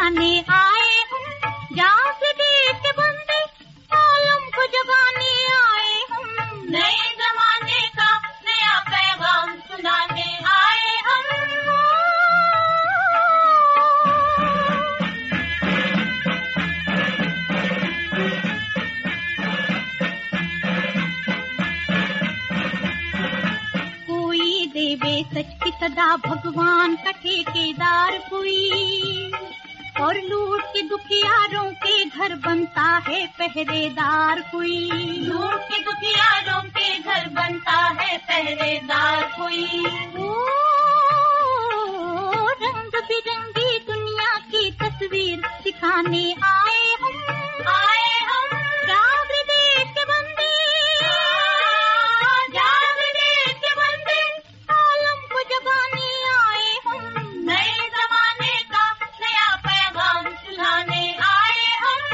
सिखाने आए हम, जाग देश के बंदे आलम को जगाने आए हम, नए जमाने का नया पैगाम सुनाने आए हम। कोई देवे सच की सदा भगवान का ठेकेदार कोई, और लूट के दुखियारों के घर बनता है पहरेदार कोई, लूट के दुखियारों के घर बनता है पहरेदार कोई। ओ रंग बिरंगी दुनिया की तस्वीर सिखाने आए हम, जाग देश के बंदे, जाग देश के बंदे, आलम को जगाने आए हम, नए जमाने का नया पैगाम सुनाने आए हम।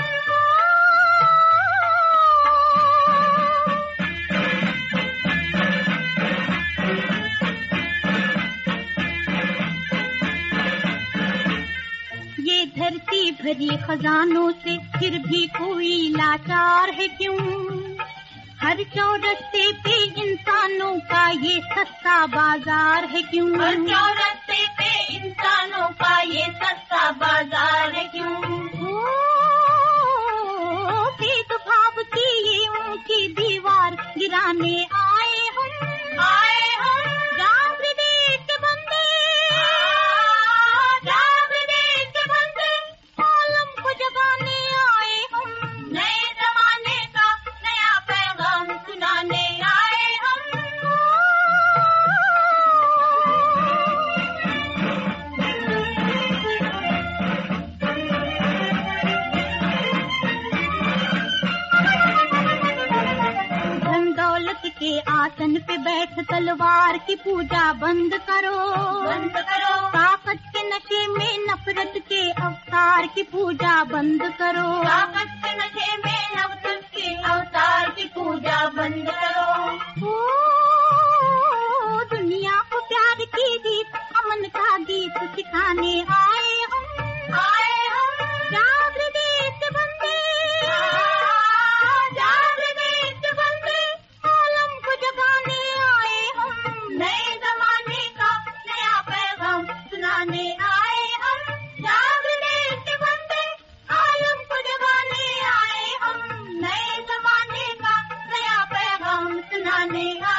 ये धरती भरी खजानों से फिर भी कोई लाचार है क्यों, हर चौरस्ते पे इंसानों का ये सस्ता बाजार है क्यों, हर चौरस्ते पे इंसानों का ये सस्ता बाजार है क्यों। ओ भेदभाव की ये ऊंची दीवार गिराने आए हम, जाग देश के बंदे, जाग देश के बंदे, आलम को जगाने आए हम, नए जमाने का नया पैगाम सुनाने आए हम। धन दौलत के आसन पे बैठ तलवार की पूजा बंद करो, बंद करो, ताकत के नशे में नफरत के अवतार की पूजा बंद करो, ताकत के नशे में नफरत के अवतार की पूजा बंद करो। ओ दुनिया को प्यार की गीत अमन का गीत सिखाने आए हम, जाग देश के बंदे, जाग देश के बंदे, आलम को जगाने आए हम, नए जमाने का नया पैगाम सुनाने आए हम। जाग देश के बंदे, आलम को जगाने आए हम, नए जमाने का नया पैगाम सुनाने आए।